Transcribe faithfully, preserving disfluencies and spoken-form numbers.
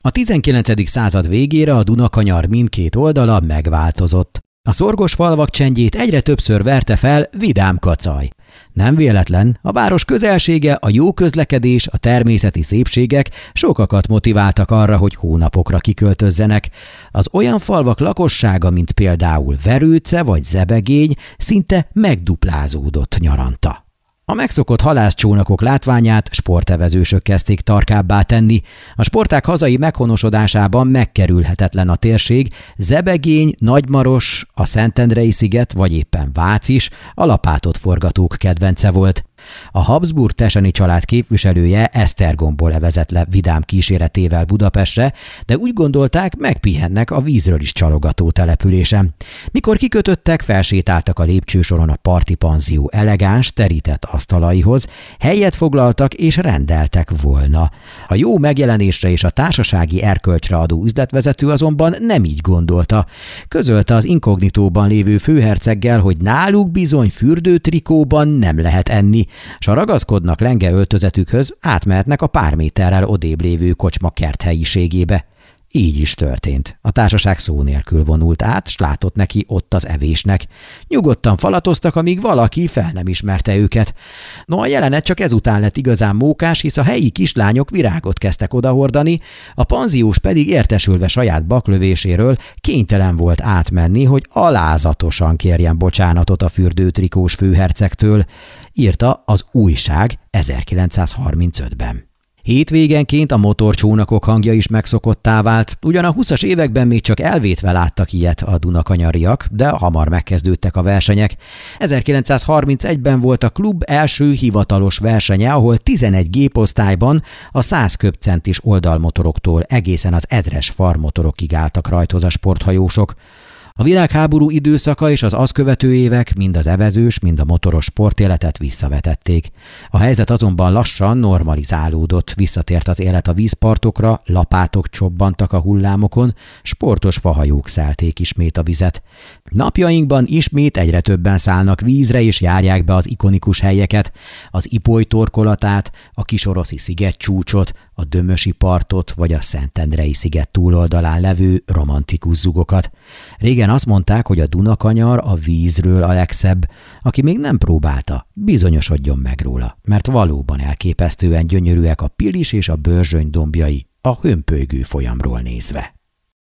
A tizenkilencedik század végére a Dunakanyar mindkét oldala megváltozott. A szorgos falvak csendjét egyre többször verte fel vidám kacaj. Nem véletlen, a város közelsége, a jó közlekedés, a természeti szépségek sokakat motiváltak arra, hogy hónapokra kiköltözzenek. Az olyan falvak lakossága, mint például Verőce vagy Zebegény, szinte megduplázódott nyaranta. A megszokott halászcsónakok látványát sportevezősök kezdték tarkábbá tenni. A sportág hazai meghonosodásában megkerülhetetlen a térség, Zebegény, Nagymaros, a Szentendrei sziget vagy éppen Vác is a lapátot forgatók kedvence volt. A Habsburg-Teseni család képviselője Esztergomból evezett le vidám kíséretével Budapestre, de úgy gondolták, megpihennek a vízről is csalogató településen. Mikor kikötöttek, felsétáltak a lépcsősoron a parti panzió elegáns, terített asztalaihoz, helyet foglaltak és rendeltek volna. A jó megjelenésre és a társasági erkölcsre adó üzletvezető azonban nem így gondolta. Közölte az inkognitóban lévő főherceggel, hogy náluk bizony fürdőtrikóban nem lehet enni, s ha ragaszkodnak lenge öltözetükhöz, átmehetnek a pár méterrel odébb lévő kocsma kerthelyiségébe. Így is történt. A társaság szó nélkül vonult át, s látott neki ott az evésnek. Nyugodtan falatoztak, amíg valaki fel nem ismerte őket. No, a jelenet csak ezután lett igazán mókás, hisz a helyi kislányok virágot kezdtek odahordani, a panziós pedig értesülve saját baklövéséről kénytelen volt átmenni, hogy alázatosan kérjen bocsánatot a fürdőtrikós főhercegtől, írta az Újság ezerkilencszázharmincötben. Hétvégenként a motorcsónakok hangja is megszokottá vált, ugyan a húszas években még csak elvétve láttak ilyet a dunakanyariak, de hamar megkezdődtek a versenyek. ezerkilencszázharmincegyben volt a klub első hivatalos versenye, ahol tizenegy géposztályban a száz köbcentis oldalmotoroktól egészen az ezres farmotorokig álltak rajthoz a sporthajósok. A világháború időszaka és az azt követő évek mind az evezős, mind a motoros sportéletet visszavetették. A helyzet azonban lassan normalizálódott, visszatért az élet a vízpartokra, lapátok csobbantak a hullámokon, sportos fahajók szelték ismét a vizet. Napjainkban ismét egyre többen szállnak vízre és járják be az ikonikus helyeket, az Ipoly torkolatát, a kisoroszi szigetcsúcsot, a Dömösi partot vagy a Szentendrei sziget túloldalán levő romantikus zugokat. Régen azt mondták, hogy a Dunakanyar a vízről a legszebb, aki még nem próbálta, bizonyosodjon meg róla, mert valóban elképesztően gyönyörűek a Pilis és a Börzsöny dombjai a hömpölygő folyamról nézve.